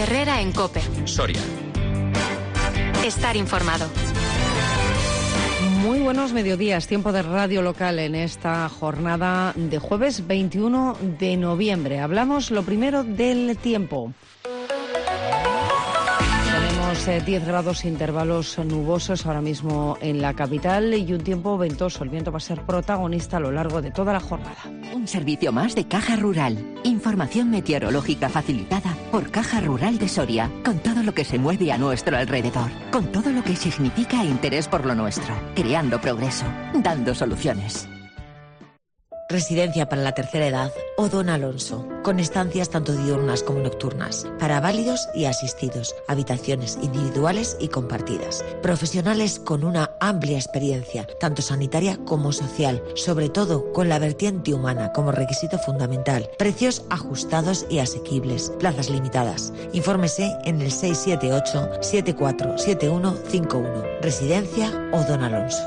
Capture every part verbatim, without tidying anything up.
Herrera en COPE. Soria. Estar informado. Muy buenos mediodías, tiempo de radio local en esta jornada de jueves veintiuno de noviembre. Hablamos lo primero del tiempo. Tenemos diez grados, intervalos nubosos ahora mismo en la capital y un tiempo ventoso. El viento va a ser protagonista a lo largo de toda la jornada. Un servicio más de Caja Rural. Información meteorológica facilitada por Caja Rural de Soria, con todo lo que se mueve a nuestro alrededor, con todo lo que significa interés por lo nuestro, creando progreso, dando soluciones. Residencia para la tercera edad o Don Alonso, con estancias tanto diurnas como nocturnas, para válidos y asistidos, habitaciones individuales y compartidas, profesionales con una amplia experiencia, tanto sanitaria como social, sobre todo con la vertiente humana como requisito fundamental, precios ajustados y asequibles, plazas limitadas. Infórmese en el seis siete ocho, siete cuatro siete uno cinco uno. Residencia o Don Alonso.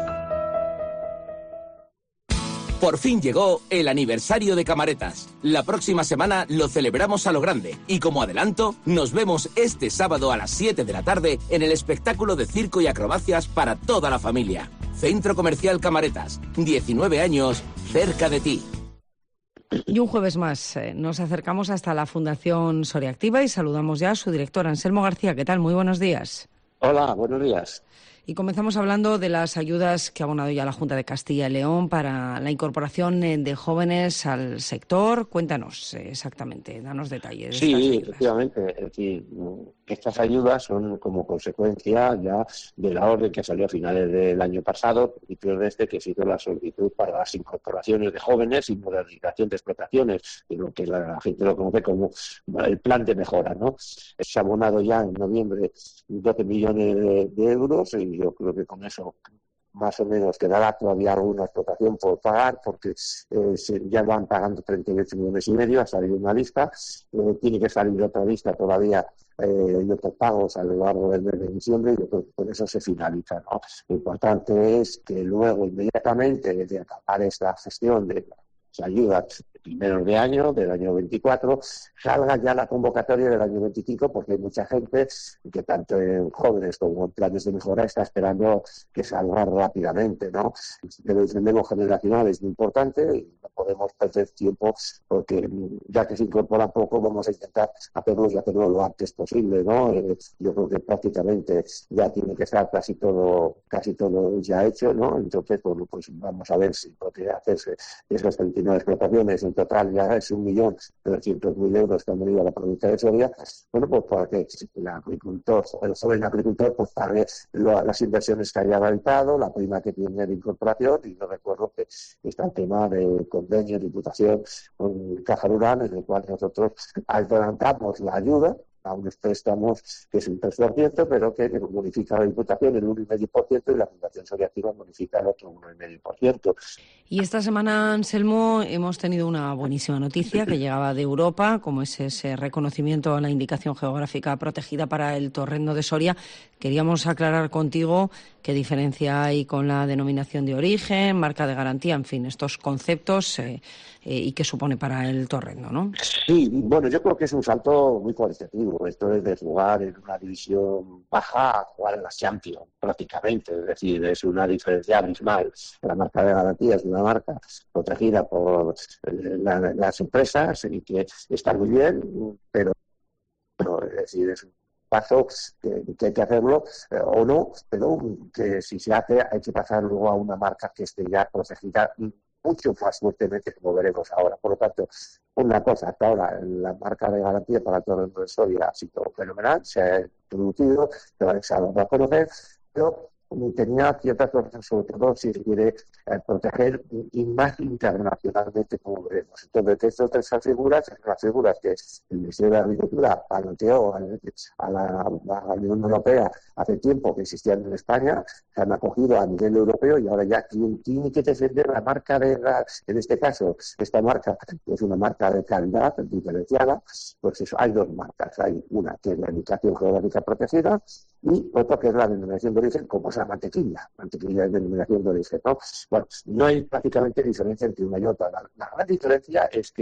Por fin llegó el aniversario de Camaretas. La próxima semana lo celebramos a lo grande y como adelanto, nos vemos este sábado a las siete de la tarde en el espectáculo de circo y acrobacias para toda la familia. Centro Comercial Camaretas, diecinueve años, cerca de ti. Y un jueves más eh, nos acercamos hasta la Fundación Soria Activa y saludamos ya a su director, Anselmo García. ¿Qué tal? Muy buenos días. Hola, buenos días. Y comenzamos hablando de las ayudas que ha abonado ya la Junta de Castilla y León para la incorporación de jóvenes al sector. Cuéntanos exactamente, danos detalles. Sí, efectivamente. Es decir, estas ayudas son como consecuencia ya de la orden que salió a finales del año pasado, principios de este, que se hizo la solicitud para las incorporaciones de jóvenes y modernización de explotaciones, de lo que la gente lo conoce como el plan de mejora, ¿no? Se ha abonado ya en noviembre doce millones de, de euros y yo creo que con eso más o menos quedará todavía alguna explotación por pagar porque eh, se, ya van pagando treinta y ocho millones y medio, ha salido una lista, eh, tiene que salir otra lista todavía eh, y otros pagos a lo largo del mes de diciembre y yo creo que con eso se finaliza, ¿no? Lo importante es que luego inmediatamente de acabar esta gestión de las ayudas primeros de año, del año veinticuatro, salga ya la convocatoria del año veinticinco, porque hay mucha gente que tanto en jóvenes como en planes de mejora está esperando que salga rápidamente, ¿no? El relevo generacional es muy importante y no podemos perder tiempo porque ya que se incorpora poco vamos a intentar hacerlo y hacerlo lo antes posible, ¿no? Eh, yo creo que prácticamente ya tiene que estar casi todo casi todo ya hecho, ¿no? Entonces, bueno, pues vamos a ver si puede hacerse esas veintinueve explotaciones. En total ya es un millón trescientos mil euros que han venido a la provincia de Soria. Bueno, pues para que el agricultor, el joven agricultor, pues pague lo, las inversiones que haya realizado, la prima que tiene de incorporación, y no recuerdo que está el tema de convenio, diputación con Caja Rural, en el cual nosotros adelantamos la ayuda a unos préstamos que es un tres por ciento, pero que bonifica la Diputación el uno coma cinco por ciento y la Fundación Soria Activa bonifica el otro uno coma cinco por ciento. Y esta semana, Anselmo, hemos tenido una buenísima noticia que llegaba de Europa, como es ese reconocimiento a la indicación geográfica protegida para el torrendo de Soria. Queríamos aclarar contigo qué diferencia hay con la denominación de origen, marca de garantía, en fin, estos conceptos eh, eh, y qué supone para el torrendo, ¿no? Sí, bueno, yo creo que es un salto muy cualitativo. Esto es de jugar en una división baja a jugar en las Champions, prácticamente. Es decir, es una diferencia abismal. La marca de garantía es una marca protegida por la, las empresas y que está muy bien, pero, pero es decir, es un paso que, que hay que hacerlo eh, o no, pero que si se hace hay que pasar luego a una marca que esté ya protegida mucho más fuertemente, como veremos ahora. Por lo tanto, una cosa, hasta ahora la marca de garantía para el torrendo de Soria ha sido fenomenal, se ha introducido, se ha dado a conocer, pero tenía ciertas cosas, sobre todo si se quiere eh, proteger y más internacionalmente, como veremos. Entonces, estas tres figuras son las figuras que el Ministerio de Agricultura planteó a la, a la Unión Europea hace tiempo que existían en España, se han acogido a nivel europeo y ahora ya quien tiene que defender la marca de la, en este caso, esta marca es una marca de calidad diferenciada, pues eso, hay dos marcas, hay una que es la indicación geográfica protegida y otra que es la denominación de origen, como es la mantequilla, mantequilla es denominación de origen, ¿no? Bueno, no hay prácticamente diferencia entre una y otra. La, la gran diferencia es que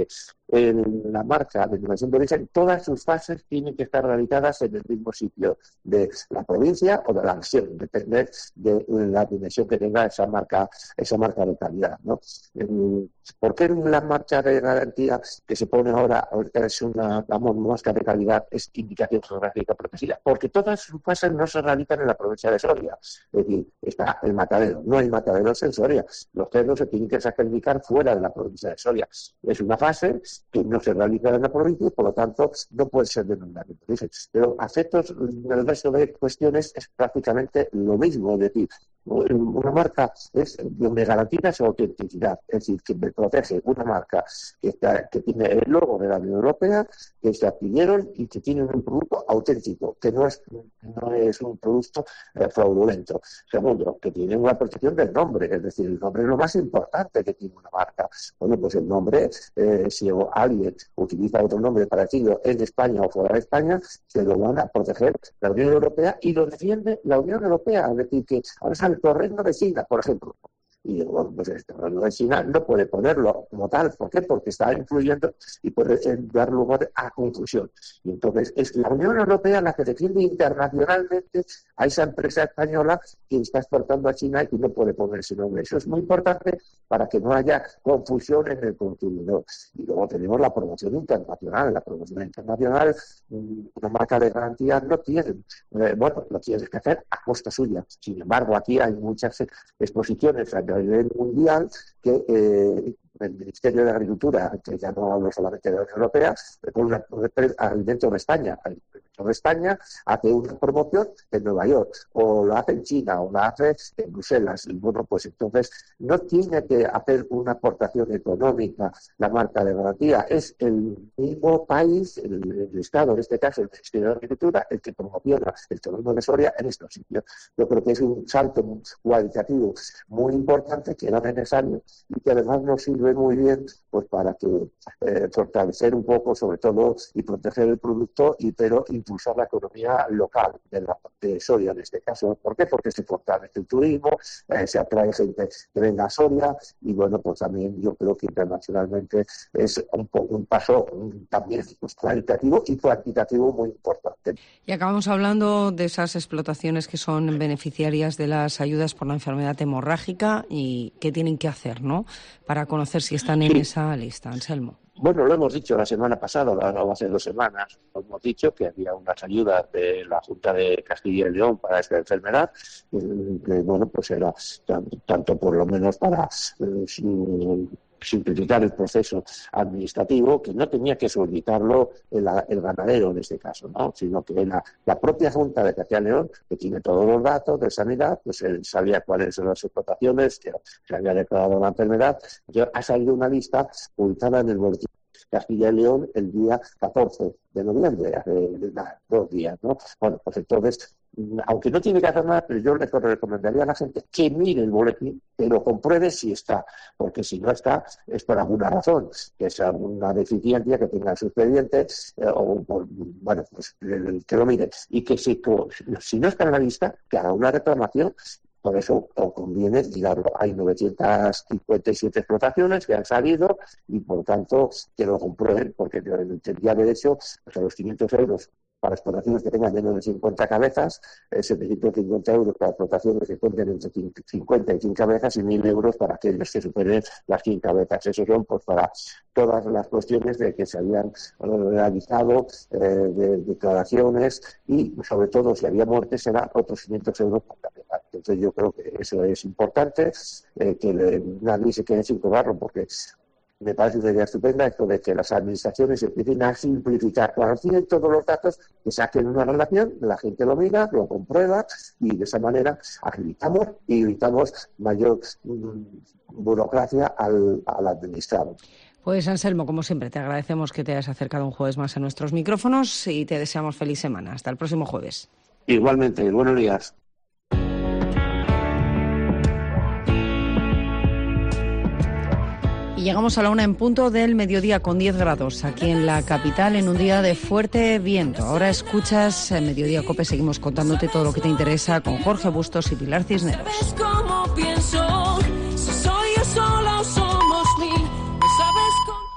en la marca de denominación de origen, todas sus fases tienen que estar radicadas en el mismo sitio de la provincia o de la región, depende de la dimensión que tenga esa marca, esa marca de calidad, ¿no? ¿Por qué la marca de garantía que se pone ahora, ahorita es una la marca de calidad, es indicación geográfica protegida? Porque todas sus fases no se radican en la provincia de Soria. Es decir, está el matadero, no hay mataderos en Soria. Los cerdos se tienen que sacrificar fuera de la provincia de Soria. Es una fase que no se radica en la provincia y por lo tanto no puede ser denominada. Pero a efectos del resto de cuestiones es prácticamente lo mismo. Es decir, una marca es donde garantiza su autenticidad, es decir, que me protege una marca que, está, que tiene el logo de la Unión Europea, que se adquirieron y que tienen un producto auténtico, que no es, no es un producto eh, fraudulento. Segundo, que tiene una protección del nombre, es decir, el nombre es lo más importante que tiene una marca. Bueno, pues el nombre, eh, si alguien utiliza otro nombre parecido en España o fuera de España, se lo van a proteger la Unión Europea y lo defiende la Unión Europea. Es decir, que ahora sale el torrendo de China, por ejemplo. Y bueno, pues el torrendo de China no puede ponerlo como tal. ¿Por qué? Porque está influyendo y puede dar lugar a confusión. Y entonces es la Unión Europea la que defiende internacionalmente a esa empresa española que está exportando a China y que no puede poner ese nombre. Eso es muy importante para que no haya confusión en el consumidor. Y luego tenemos la promoción internacional. La promoción internacional, una marca de garantía no tiene, eh, bueno, lo tienes que hacer a costa suya. Sin embargo, aquí hay muchas exposiciones a nivel mundial que eh, el Ministerio de Agricultura, que ya no hablo solamente de la Unión Europea, con una Alimento de España, Alimento de España hace una promoción en Nueva York, o lo hace en China, o la hace en Bruselas. Y bueno, pues entonces no tiene que hacer una aportación económica la marca de garantía, es el mismo país, el, el Estado, en este caso el Ministerio de Agricultura, el que promociona el torrendo de Soria en estos sitios. Yo creo que es un salto cualitativo muy importante que era necesario y que además nos sirve muy bien pues para que eh, fortalecer un poco sobre todo y proteger el producto y pero impulsar la economía local de, la, de Soria en este caso. ¿Por qué? Porque se fortalece el turismo, eh, se atrae gente que venga a Soria y bueno, pues también yo creo que internacionalmente es un, poco, un paso un, también pues, cualitativo y cuantitativo muy importante. Y acabamos hablando de esas explotaciones que son beneficiarias de las ayudas por la enfermedad hemorrágica y qué tienen que hacer, ¿no?, para conocer si están en sí. esa lista, Anselmo. Bueno, lo hemos dicho la semana pasada, o hace dos semanas, hemos dicho que había unas ayudas de la Junta de Castilla y León para esta enfermedad, que bueno, pues era tanto por lo menos para eh, simplificar el proceso administrativo, que no tenía que solicitarlo el, el ganadero en este caso, ¿no?, sino que la, la propia Junta de Castilla y León, que tiene todos los datos de sanidad, pues él sabía cuáles son las explotaciones, que se había declarado la enfermedad. Entonces, ha salido una lista publicada en el boletín Castilla y León el día catorce de noviembre, hace dos días, ¿no? Bueno, pues entonces, aunque no tiene que hacer nada, pero yo le recomendaría a la gente que mire el boletín, que lo compruebe si está, porque si no está, es por alguna razón, que es alguna deficiencia que tenga en su expediente, eh, o por, bueno, pues que lo mire, y que si, si no está en la lista, que haga una reclamación. Por eso os conviene mirarlo. Hay novecientas cincuenta y siete explotaciones que han salido y, por tanto, que lo comprueben, porque tendría derecho pues, a los quinientos euros para explotaciones que tengan menos de cincuenta cabezas, eh, setecientos cincuenta euros para explotaciones que cuenten entre cincuenta y cien cabezas y mil euros para aquellos que superen las cien cabezas. Eso son pues para todas las cuestiones de que se habían realizado, eh, de declaraciones y, sobre todo, si había muertes, será otros quinientos euros por cabeza. Entonces yo creo que eso es importante, eh, que le, nadie se quede sin cobrarlo, porque me parece una idea estupenda esto de que las administraciones empiecen a simplificar. Cuando tienen todos los datos, que saquen una relación, la gente lo mira, lo comprueba y de esa manera agilizamos y evitamos mayor mm, burocracia al, al administrado. Pues Anselmo, como siempre, te agradecemos que te hayas acercado un jueves más a nuestros micrófonos y te deseamos feliz semana. Hasta el próximo jueves. Igualmente, buenos días. Y llegamos a la una en punto del mediodía con diez grados aquí en la capital en un día de fuerte viento. Ahora escuchas Mediodía Cope, seguimos contándote todo lo que te interesa con Jorge Bustos y Pilar Cisneros. Es como pienso.